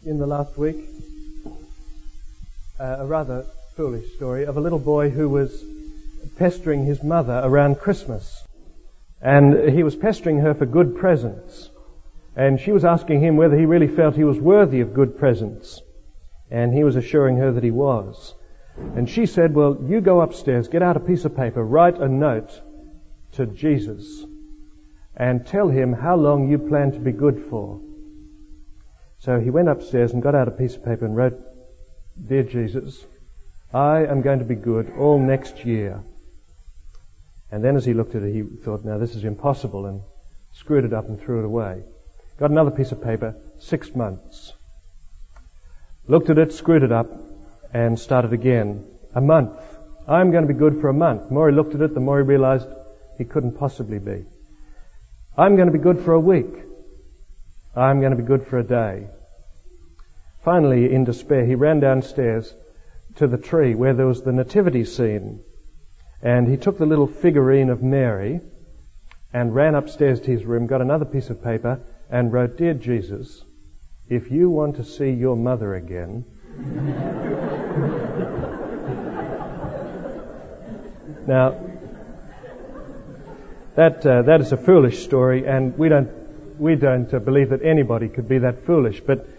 in the last week a rather foolish story of a little boy who was pestering his mother around Christmas. And he was pestering her for good presents. And she was asking him whether he really felt he was worthy of good presents. And he was assuring her that he was. And she said, well, you go upstairs, get out a piece of paper, write a note to Jesus, and tell him how long you plan to be good for. So he went upstairs and got out a piece of paper and wrote, Dear Jesus, I am going to be good all next year. And then as he looked at it, he thought, now this is impossible, and screwed it up and threw it away. Got another piece of paper, 6 months. Looked at it, screwed it up, and started again. A month. I'm going to be good for a month. The more he looked at it, the more he realized he couldn't possibly be. I'm going to be good for a week. I'm going to be good for a day. Finally, in despair, he ran downstairs to the tree where there was the nativity scene. And he took the little figurine of Mary and ran upstairs to his room, got another piece of paper, and wrote, Dear Jesus, if you want to see your mother again, now, that is a foolish story, and we don't believe that anybody could be that foolish, but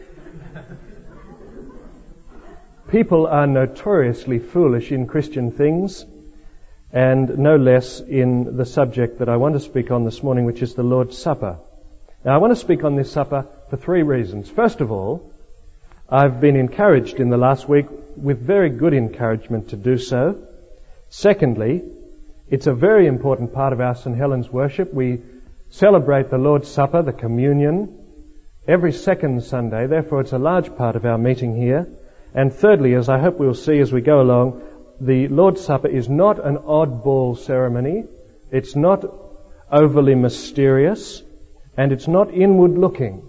people are notoriously foolish in Christian things, and no less in the subject that I want to speak on this morning, which is the Lord's Supper. Now, I want to speak on this supper for 3 reasons. First of all, I've been encouraged in the last week with very good encouragement to do so. Secondly, it's a very important part of our St. Helens worship. We celebrate the Lord's Supper, the communion, every second Sunday. Therefore, it's a large part of our meeting here. And thirdly, as I hope we'll see as we go along, the Lord's Supper is not an oddball ceremony. It's not overly mysterious. And it's not inward looking.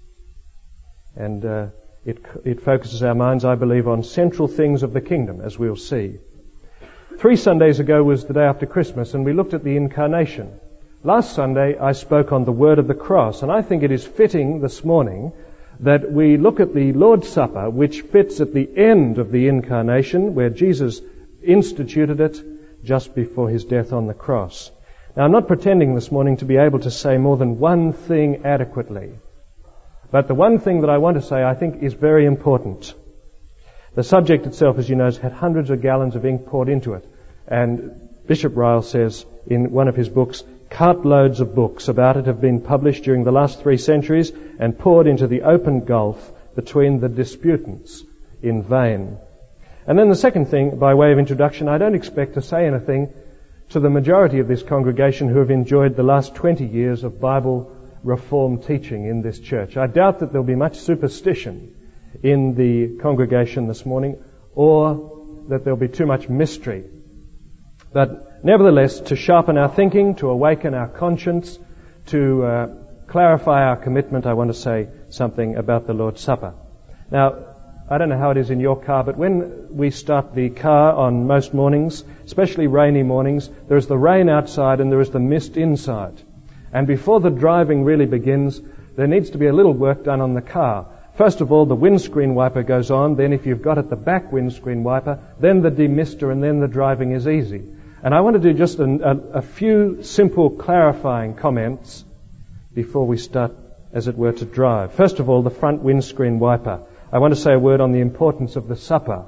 And it focuses our minds, I believe, on central things of the kingdom, as we'll see. 3 Sundays ago was the day after Christmas, and we looked at the Incarnation. Last Sunday, I spoke on the word of the cross, and I think it is fitting this morning that we look at the Lord's Supper, which fits at the end of the Incarnation, where Jesus instituted it just before his death on the cross. Now, I'm not pretending this morning to be able to say more than one thing adequately. But the one thing that I want to say, I think, is very important. The subject itself, as you know, has had hundreds of gallons of ink poured into it. And Bishop Ryle says in one of his books, cartloads of books about it have been published during the last 3 centuries and poured into the open gulf between the disputants in vain. And then the second thing, by way of introduction, I don't expect to say anything to the majority of this congregation who have enjoyed the last 20 years of Bible reform teaching in this church. I doubt that there'll be much superstition in the congregation this morning, or that there'll be too much mystery. But nevertheless, to sharpen our thinking, to awaken our conscience, to clarify our commitment, I want to say something about the Lord's Supper. Now, I don't know how it is in your car, but when we start the car on most mornings, especially rainy mornings, there is the rain outside and there is the mist inside. And before the driving really begins, there needs to be a little work done on the car. First of all, the windscreen wiper goes on. Then if you've got it, the back windscreen wiper, then the demister, and then the driving is easy. And I want to do just a few simple clarifying comments before we start, as it were, to drive. First of all, the front windscreen wiper. I want to say a word on the importance of the supper.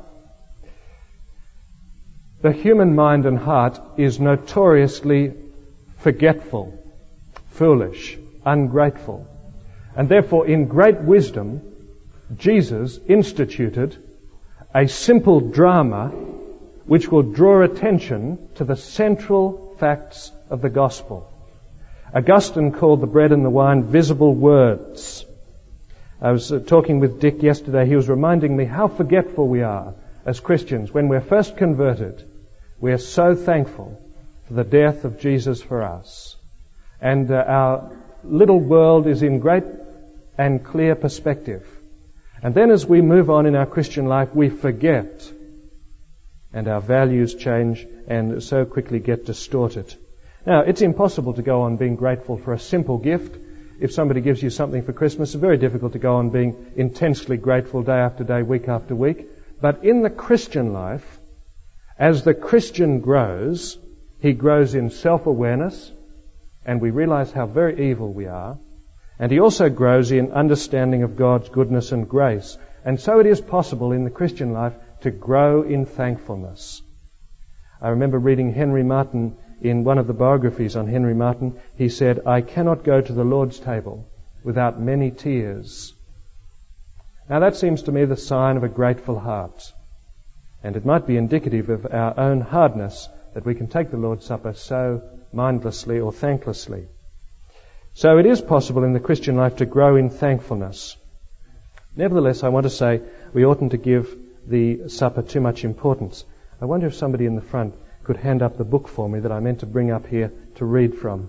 The human mind and heart is notoriously forgetful, foolish, ungrateful. And therefore, in great wisdom, Jesus instituted a simple drama which will draw attention to the central facts of the gospel. Augustine called the bread and the wine visible words. I was talking with Dick yesterday. He was reminding me how forgetful we are as Christians. When we're first converted, we are so thankful for the death of Jesus for us. And our little world is in great and clear perspective. And then as we move on in our Christian life, we forget. And our values change and so quickly get distorted. Now, it's impossible to go on being grateful for a simple gift. if somebody gives you something for Christmas, it's very difficult to go on being intensely grateful day after day, week after week. But in the Christian life, as the Christian grows, he grows in self-awareness, and we realize how very evil we are. And he also grows in understanding of God's goodness and grace. And so it is possible in the Christian life to grow in thankfulness. I remember reading Henry Martyn in one of the biographies on Henry Martyn. He said, "I cannot go to the Lord's table without many tears." Now that seems to me the sign of a grateful heart. And it might be indicative of our own hardness that we can take the Lord's Supper so mindlessly or thanklessly. So it is possible in the Christian life to grow in thankfulness. Nevertheless, I want to say we oughtn't to give the supper too much importance. I wonder if somebody in the front could hand up the book for me that I meant to bring up here to read from.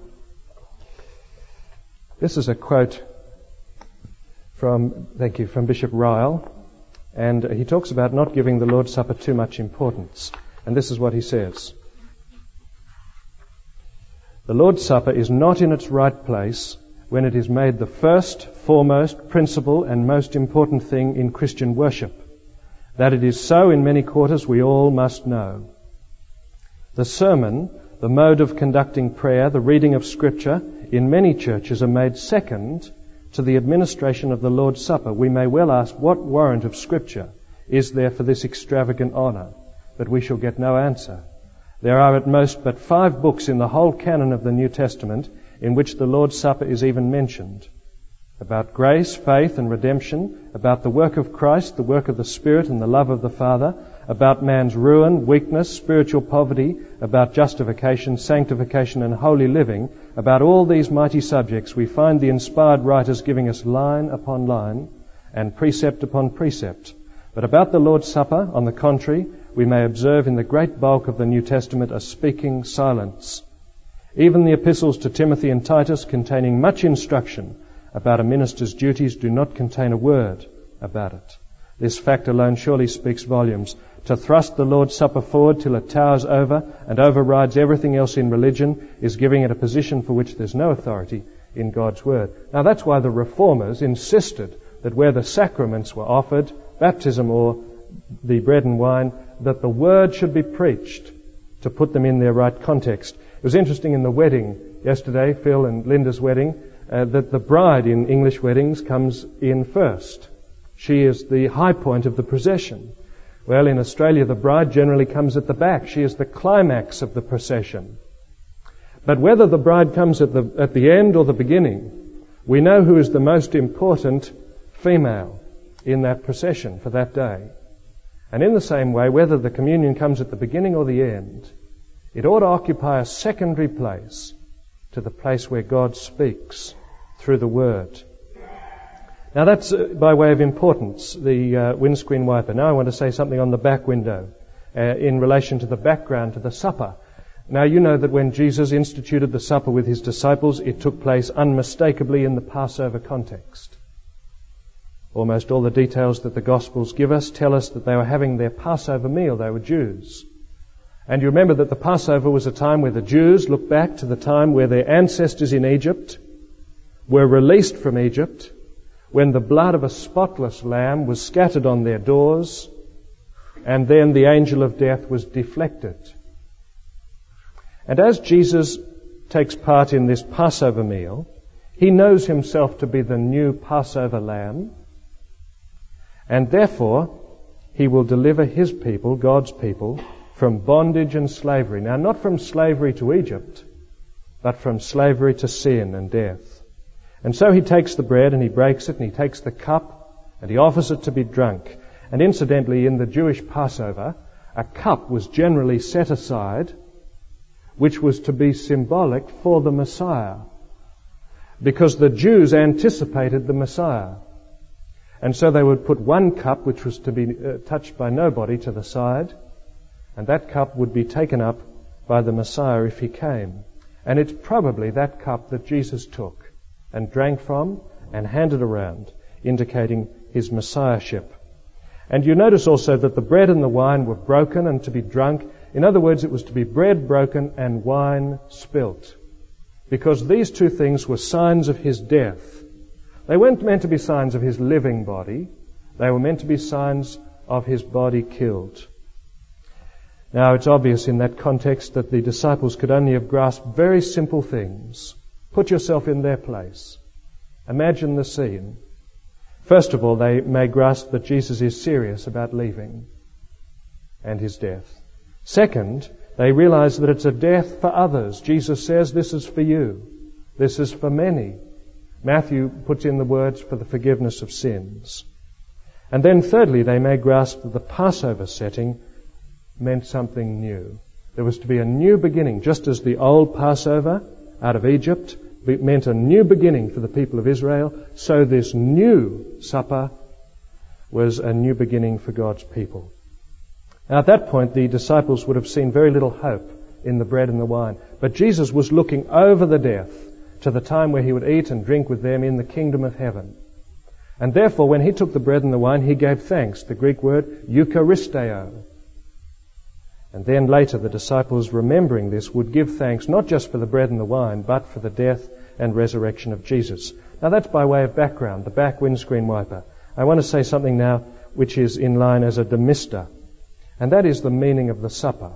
This is a quote from Bishop Ryle, and he talks about not giving the Lord's Supper too much importance. And this is what he says. The Lord's Supper is not in its right place when it is made the first, foremost, principal and most important thing in Christian worship. That it is so in many quarters we all must know. The sermon, the mode of conducting prayer, the reading of Scripture, in many churches are made second to the administration of the Lord's Supper. We may well ask, what warrant of Scripture is there for this extravagant honour? But we shall get no answer. There are at most but 5 books in the whole canon of the New Testament in which the Lord's Supper is even mentioned. About grace, faith and redemption, about the work of Christ, the work of the Spirit and the love of the Father, about man's ruin, weakness, spiritual poverty, about justification, sanctification and holy living, about all these mighty subjects, we find the inspired writers giving us line upon line and precept upon precept. But about the Lord's Supper, on the contrary, we may observe in the great bulk of the New Testament a speaking silence. Even the epistles to Timothy and Titus, containing much instruction about a minister's duties, do not contain a word about it. This fact alone surely speaks volumes. To thrust the Lord's Supper forward till it towers over and overrides everything else in religion is giving it a position for which there's no authority in God's Word. Now that's why the Reformers insisted that where the sacraments were offered, baptism or the bread and wine, that the Word should be preached to put them in their right context. It was interesting in the wedding yesterday, Phil and Linda's wedding, that the bride in English weddings comes in first. She is the high point of the procession. Well, in Australia, the bride generally comes at the back. She is the climax of the procession. But whether the bride comes at the end or the beginning, we know who is the most important female in that procession for that day. And in the same way, whether the communion comes at the beginning or the end, it ought to occupy a secondary place to the place where God speaks through the Word. Now that's by way of importance, the windscreen wiper. Now I want to say something on the back window in relation to the background to the supper. Now you know that when Jesus instituted the supper with his disciples, it took place unmistakably in the Passover context. Almost all the details that the Gospels give us tell us that they were having their Passover meal. They were Jews. And you remember that the Passover was a time where the Jews looked back to the time where their ancestors in Egypt were released from Egypt, when the blood of a spotless lamb was scattered on their doors, and then the angel of death was deflected. And as Jesus takes part in this Passover meal, he knows himself to be the new Passover lamb, and therefore he will deliver his people, God's people, from bondage and slavery. Now, not from slavery to Egypt, but from slavery to sin and death. And so he takes the bread and he breaks it, and he takes the cup and he offers it to be drunk. And incidentally, in the Jewish Passover, a cup was generally set aside which was to be symbolic for the Messiah, because the Jews anticipated the Messiah. And so they would put one cup which was to be touched by nobody to the side, and that cup would be taken up by the Messiah if he came. And it's probably that cup that Jesus took and drank from and handed around, indicating his messiahship. And you notice also that the bread and the wine were broken and to be drunk. In other words, it was to be bread broken and wine spilt. because these two things were signs of his death. They weren't meant to be signs of his living body. They were meant to be signs of his body killed. Now, it's obvious in that context that the disciples could only have grasped very simple things. Put yourself in their place. Imagine the scene. First of all, they may grasp that Jesus is serious about leaving and his death. Second, they realize that it's a death for others. Jesus says, this is for you. This is for many. Matthew puts in the words for the forgiveness of sins. And then thirdly, they may grasp that the Passover setting meant something new. There was to be a new beginning, just as the old Passover out of Egypt meant a new beginning for the people of Israel, so this new supper was a new beginning for God's people. Now, at that point, the disciples would have seen very little hope in the bread and the wine. But Jesus was looking over the death to the time where he would eat and drink with them in the kingdom of heaven. And therefore, when he took the bread and the wine, he gave thanks, the Greek word eucharisteo. And then later, the disciples, remembering this, would give thanks not just for the bread and the wine, but for the death and resurrection of Jesus. Now, that's by way of background, the back windscreen wiper. I want to say something now which is in line as a demister. And that is the meaning of the supper.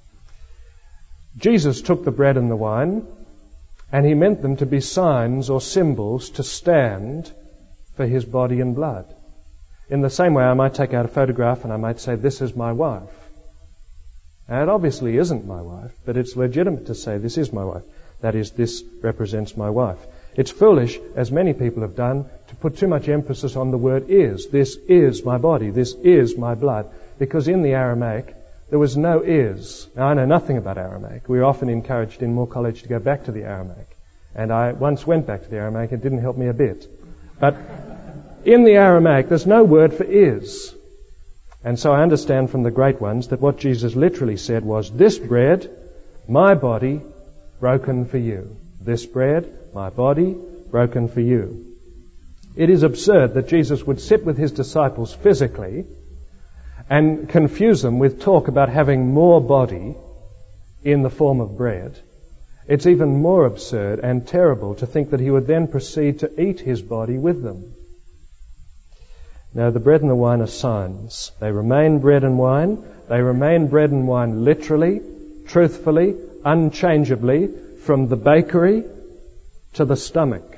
Jesus took the bread and the wine, and he meant them to be signs or symbols to stand for his body and blood. In the same way, I might take out a photograph and I might say, this is my wife. Now, it obviously isn't my wife, but it's legitimate to say, this is my wife. That is, this represents my wife. It's foolish, as many people have done, to put too much emphasis on the word is. This is my body. This is my blood. Because in the Aramaic, there was no is. Now, I know nothing about Aramaic. We were often encouraged in Moore College to go back to the Aramaic. And I once went back to the Aramaic. It didn't help me a bit. But in the Aramaic, there's no word for is. And so I understand from the great ones that what Jesus literally said was, this bread, my body, broken for you. This bread, my body, broken for you. It is absurd that Jesus would sit with his disciples physically and confuse them with talk about having more body in the form of bread. It's even more absurd and terrible to think that he would then proceed to eat his body with them. Now, the bread and the wine are signs. They remain bread and wine. They remain bread and wine literally, truthfully, unchangeably, from the bakery to the stomach.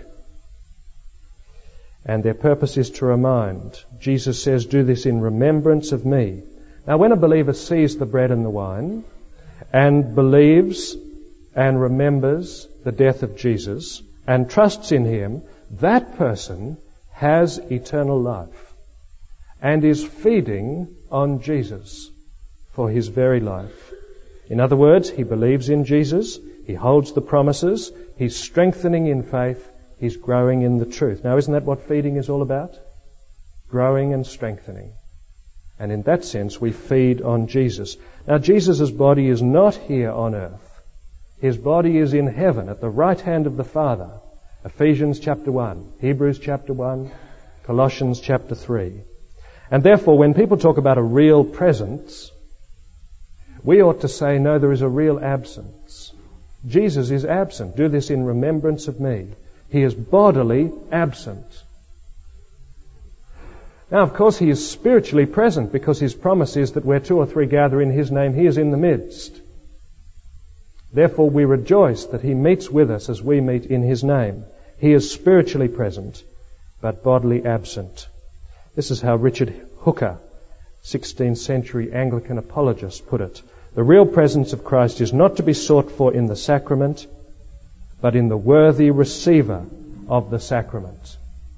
And their purpose is to remind. Jesus says, do this in remembrance of me. Now, when a believer sees the bread and the wine and believes and remembers the death of Jesus and trusts in him, that person has eternal life and is feeding on Jesus for his very life. In other words, he believes in Jesus, he holds the promises, he's strengthening in faith, he's growing in the truth. Now, isn't that what feeding is all about? Growing and strengthening. And in that sense, we feed on Jesus. Now, Jesus' body is not here on earth. His body is in heaven at the right hand of the Father. Ephesians chapter 1, Hebrews chapter 1, Colossians chapter 3. And therefore, when people talk about a real presence, we ought to say, no, there is a real absence. Jesus is absent. Do this in remembrance of me. He is bodily absent. Now, of course, he is spiritually present because his promise is that where two or three gather in his name, he is in the midst. Therefore, we rejoice that he meets with us as we meet in his name. He is spiritually present, but bodily absent. This is how Richard Hooker, 16th century Anglican apologist, put it. The real presence of Christ is not to be sought for in the sacrament, but in the worthy receiver of the sacrament.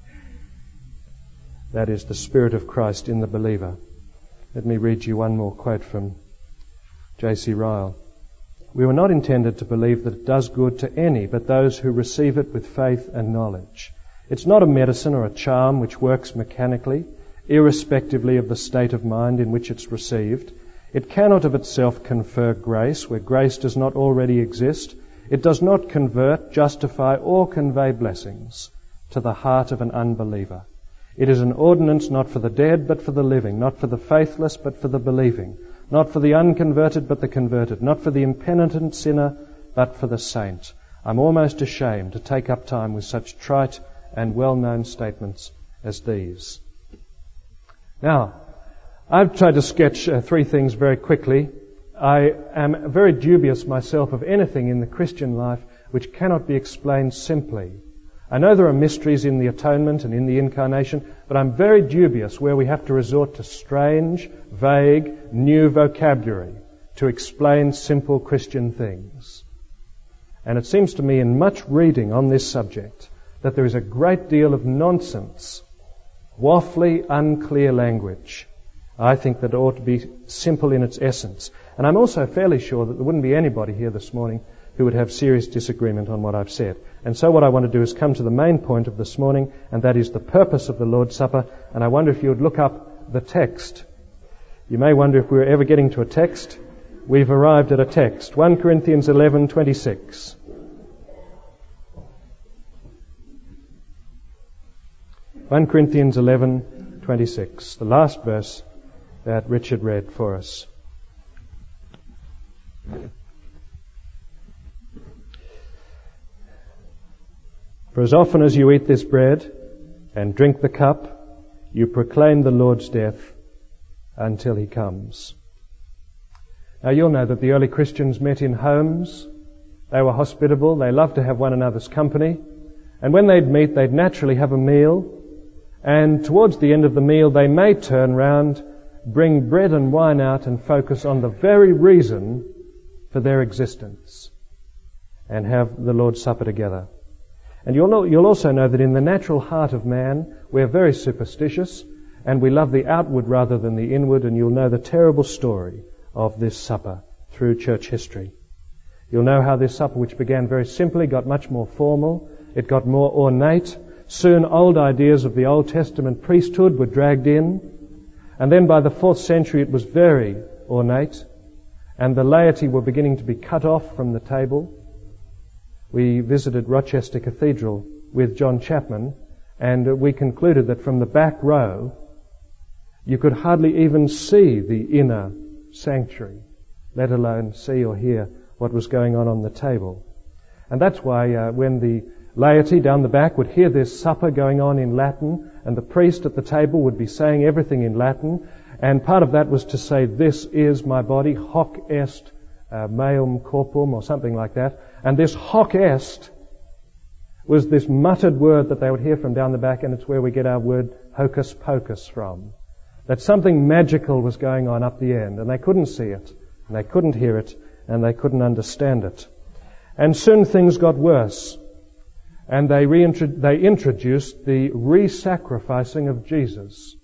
That is the Spirit of Christ in the believer. Let me read you one more quote from J.C. Ryle. We were not intended to believe that it does good to any but those who receive it with faith and knowledge. It's not a medicine or a charm which works mechanically, irrespectively of the state of mind in which it's received. It cannot of itself confer grace where grace does not already exist. It does not convert, justify, or convey blessings to the heart of an unbeliever. It is an ordinance not for the dead but for the living, not for the faithless but for the believing, not for the unconverted but the converted, not for the impenitent sinner but for the saint. I'm almost ashamed to take up time with such trite and well-known statements as these. Now, I've tried to sketch three things very quickly. I am very dubious myself of anything in the Christian life which cannot be explained simply. I know there are mysteries in the atonement and in the incarnation, but I'm very dubious where we have to resort to strange, vague, new vocabulary to explain simple Christian things. And it seems to me in much reading on this subject that there is a great deal of nonsense, waffly, unclear language. I think that it ought to be simple in its essence. And I'm also fairly sure that there wouldn't be anybody here this morning who would have serious disagreement on what I've said. And so what I want to do is come to the main point of this morning, and that is the purpose of the Lord's Supper. And I wonder if you would look up the text. You may wonder if we're ever getting to a text. We've arrived at a text. 1 Corinthians 11:26. 1 Corinthians 11:26, the last verse that Richard read for us. For as often as you eat this bread and drink the cup, you proclaim the Lord's death until He comes. Now you'll know that the early Christians met in homes. They were hospitable. They loved to have one another's company. And when they'd meet, they'd naturally have a meal. And towards the end of the meal, they may turn round, bring bread and wine out and focus on the very reason for their existence and have the Lord's Supper together. And you'll also know that in the natural heart of man, we're very superstitious and we love the outward rather than the inward, and you'll know the terrible story of this supper through church history. You'll know how this supper, which began very simply, got much more formal. It got more ornate. Soon old ideas of the Old Testament priesthood were dragged in. And then by the 4th century it was very ornate. And the laity were beginning to be cut off from the table. We visited Rochester Cathedral with John Chapman, and we concluded that from the back row you could hardly even see the inner sanctuary, let alone see or hear what was going on the table. And that's why when the laity down the back would hear this supper going on in Latin, and the priest at the table would be saying everything in Latin, and part of that was to say, "This is my body, hoc est meum corpum," or something like that. And this hoc est was this muttered word that they would hear from down the back, and it's where we get our word hocus pocus from. That something magical was going on up the end, and they couldn't see it, and they couldn't hear it, and they couldn't understand it. And soon things got worse, and they introduced the re-sacrificing of Jesus.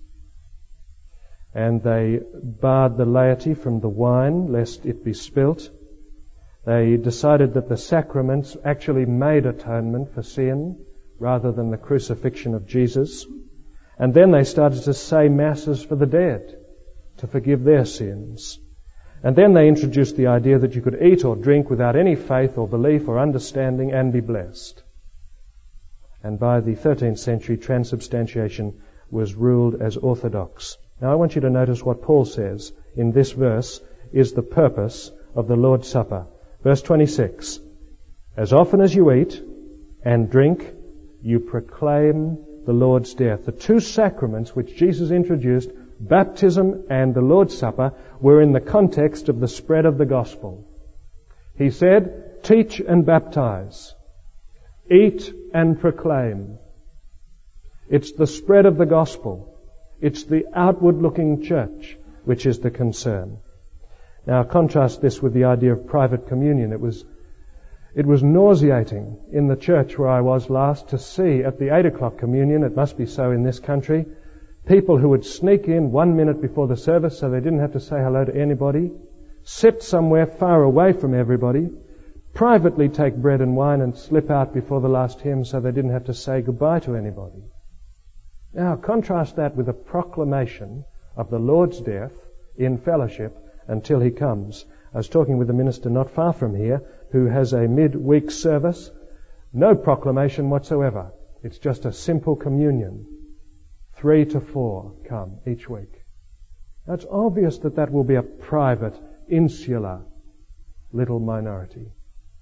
And they barred the laity from the wine, lest it be spilt. They decided that the sacraments actually made atonement for sin, rather than the crucifixion of Jesus. And then they started to say masses for the dead, to forgive their sins. And then they introduced the idea that you could eat or drink without any faith or belief or understanding and be blessed. And by the 13th century, transubstantiation was ruled as orthodox. Now I want you to notice what Paul says in this verse is the purpose of the Lord's Supper. Verse 26, as often as you eat and drink, you proclaim the Lord's death. The two sacraments which Jesus introduced, baptism and the Lord's Supper, were in the context of the spread of the gospel. He said, teach and baptize, eat and proclaim. It's the spread of the gospel. It's the outward-looking church which is the concern. Now contrast this with the idea of private communion. It was nauseating in the church where I was last to see at the 8 o'clock communion, it must be so in this country, people who would sneak in 1 minute before the service so they didn't have to say hello to anybody, sit somewhere far away from everybody, privately take bread and wine and slip out before the last hymn so they didn't have to say goodbye to anybody. Now contrast that with a proclamation of the Lord's death in fellowship until He comes. I was talking with a minister not far from here who has a mid-week service. No proclamation whatsoever. It's just a simple communion. 3 to 4 come each week. Now it's obvious that will be a private, insular little minority.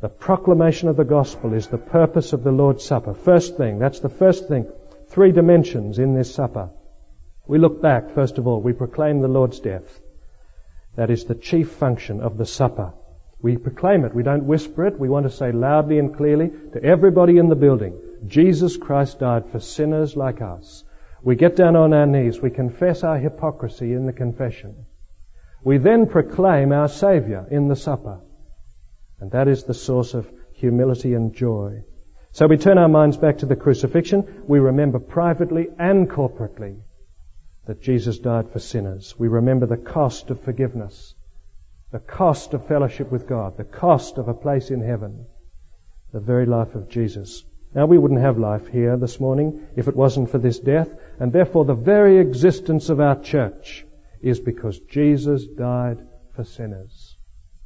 The proclamation of the gospel is the purpose of the Lord's Supper. First thing, that's the first thing. 3 dimensions in this supper. We look back, first of all. We proclaim the Lord's death. That is the chief function of the supper. We proclaim it. We don't whisper it. We want to say loudly and clearly to everybody in the building, Jesus Christ died for sinners like us. We get down on our knees. We confess our hypocrisy in the confession. We then proclaim our Saviour in the supper. And that is the source of humility and joy. So we turn our minds back to the crucifixion. We remember privately and corporately that Jesus died for sinners. We remember the cost of forgiveness, the cost of fellowship with God, the cost of a place in heaven, the very life of Jesus. Now, we wouldn't have life here this morning if it wasn't for this death, and therefore the very existence of our church is because Jesus died for sinners.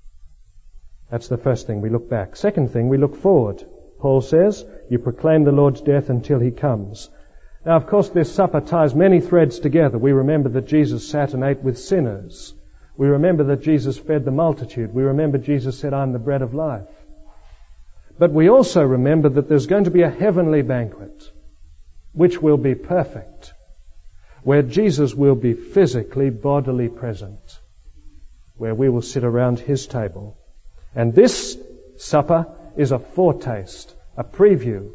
That's the first thing. We look back. Second thing, we look forward. Paul says, you proclaim the Lord's death until He comes. Now, of course, this supper ties many threads together. We remember that Jesus sat and ate with sinners. We remember that Jesus fed the multitude. We remember Jesus said, I'm the bread of life. But we also remember that there's going to be a heavenly banquet, which will be perfect, where Jesus will be physically, bodily present, where we will sit around His table. And this supper is a foretaste, a preview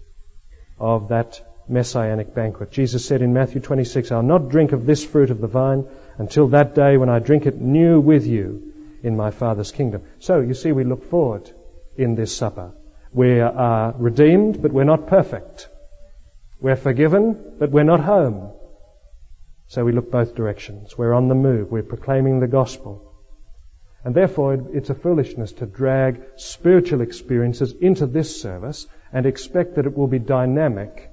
of that messianic banquet. Jesus said in Matthew 26, I'll not drink of this fruit of the vine until that day when I drink it new with you in my Father's kingdom. So, you see, we look forward in this supper. We are redeemed, but we're not perfect. We're forgiven, but we're not home. So we look both directions. We're on the move. We're proclaiming the gospel. And therefore, it's a foolishness to drag spiritual experiences into this service and expect that it will be dynamic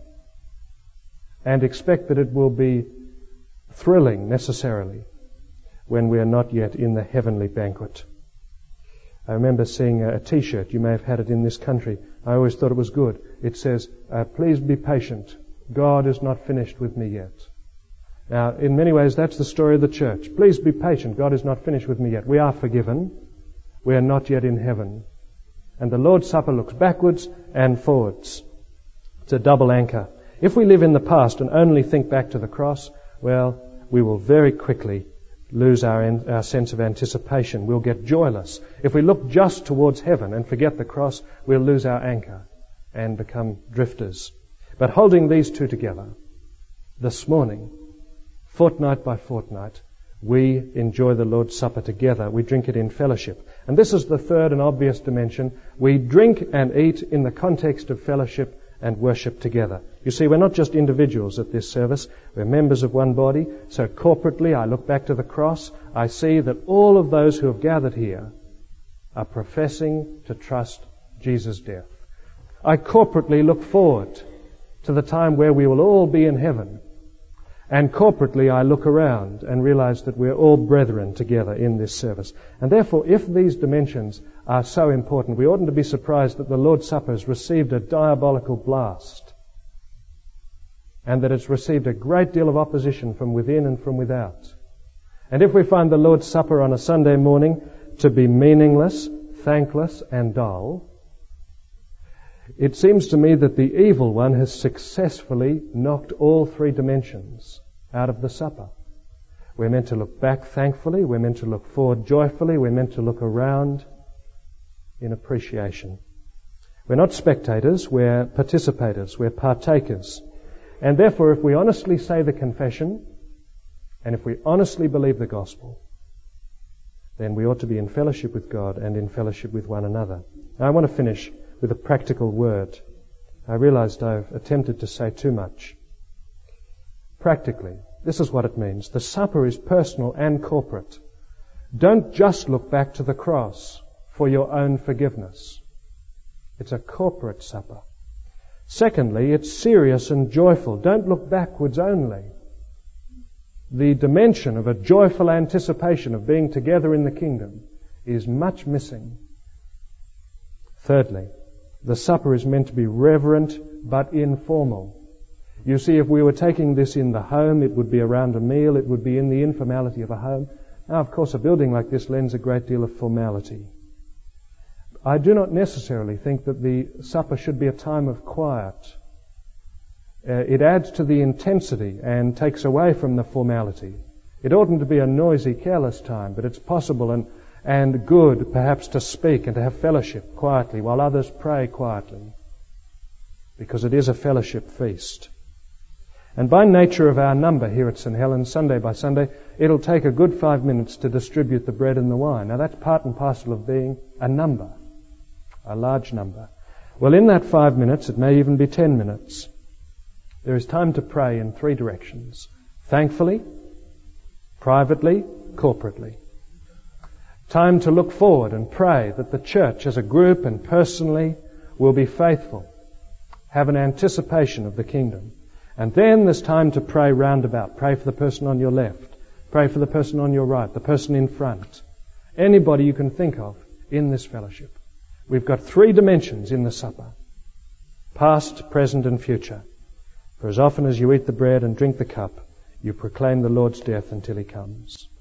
and expect that it will be thrilling necessarily when we are not yet in the heavenly banquet. I remember seeing a T-shirt. You may have had it in this country. I always thought it was good. It says, please be patient. God is not finished with me yet. Now, in many ways, that's the story of the church. Please be patient. God is not finished with me yet. We are forgiven. We are not yet in heaven. And the Lord's Supper looks backwards and forwards. It's a double anchor. If we live in the past and only think back to the cross, well, we will very quickly lose our sense of anticipation. We'll get joyless. If we look just towards heaven and forget the cross, we'll lose our anchor and become drifters. But holding these two together, this morning, fortnight by fortnight, we enjoy the Lord's Supper together. We drink it in fellowship. And this is the third and obvious dimension. We drink and eat in the context of fellowship and worship together. You see, we're not just individuals at this service. We're members of one body. So corporately, I look back to the cross. I see that all of those who have gathered here are professing to trust Jesus' death. I corporately look forward to the time where we will all be in heaven. And corporately, I look around and realize that we're all brethren together in this service. And therefore, if these dimensions are so important, we oughtn't to be surprised that the Lord's Supper has received a diabolical blast and that it's received a great deal of opposition from within and from without. And if we find the Lord's Supper on a Sunday morning to be meaningless, thankless, and dull, it seems to me that the evil one has successfully knocked all 3 dimensions out of the supper. We're meant to look back thankfully, we're meant to look forward joyfully, we're meant to look around in appreciation. We're not spectators, we're participators, we're partakers. And therefore, if we honestly say the confession, and if we honestly believe the gospel, then we ought to be in fellowship with God and in fellowship with one another. Now, I want to finish with a practical word. I realized I've attempted to say too much. Practically, this is what it means. The supper is personal and corporate. Don't just look back to the cross for your own forgiveness. It's a corporate supper. Secondly, it's serious and joyful. Don't look backwards only. The dimension of a joyful anticipation of being together in the kingdom is much missing. Thirdly, the supper is meant to be reverent but informal. You see, if we were taking this in the home, it would be around a meal, it would be in the informality of a home. Now, of course, a building like this lends a great deal of formality. I do not necessarily think that the supper should be a time of quiet. It adds to the intensity and takes away from the formality. It oughtn't to be a noisy, careless time, but it's possible and good perhaps to speak and to have fellowship quietly while others pray quietly, because it is a fellowship feast. And by nature of our number here at St. Helens, Sunday by Sunday, it'll take a good 5 minutes to distribute the bread and the wine. Now that's part and parcel of being a number, a large number. Well, in that 5 minutes, it may even be 10 minutes, there is time to pray in 3 directions: thankfully, privately, corporately. Time to look forward and pray that the church as a group and personally will be faithful, have an anticipation of the kingdom. And then there's time to pray roundabout. Pray for the person on your left. Pray for the person on your right, the person in front. Anybody you can think of in this fellowship. We've got 3 dimensions in the supper: past, present and future. For as often as you eat the bread and drink the cup, you proclaim the Lord's death until He comes.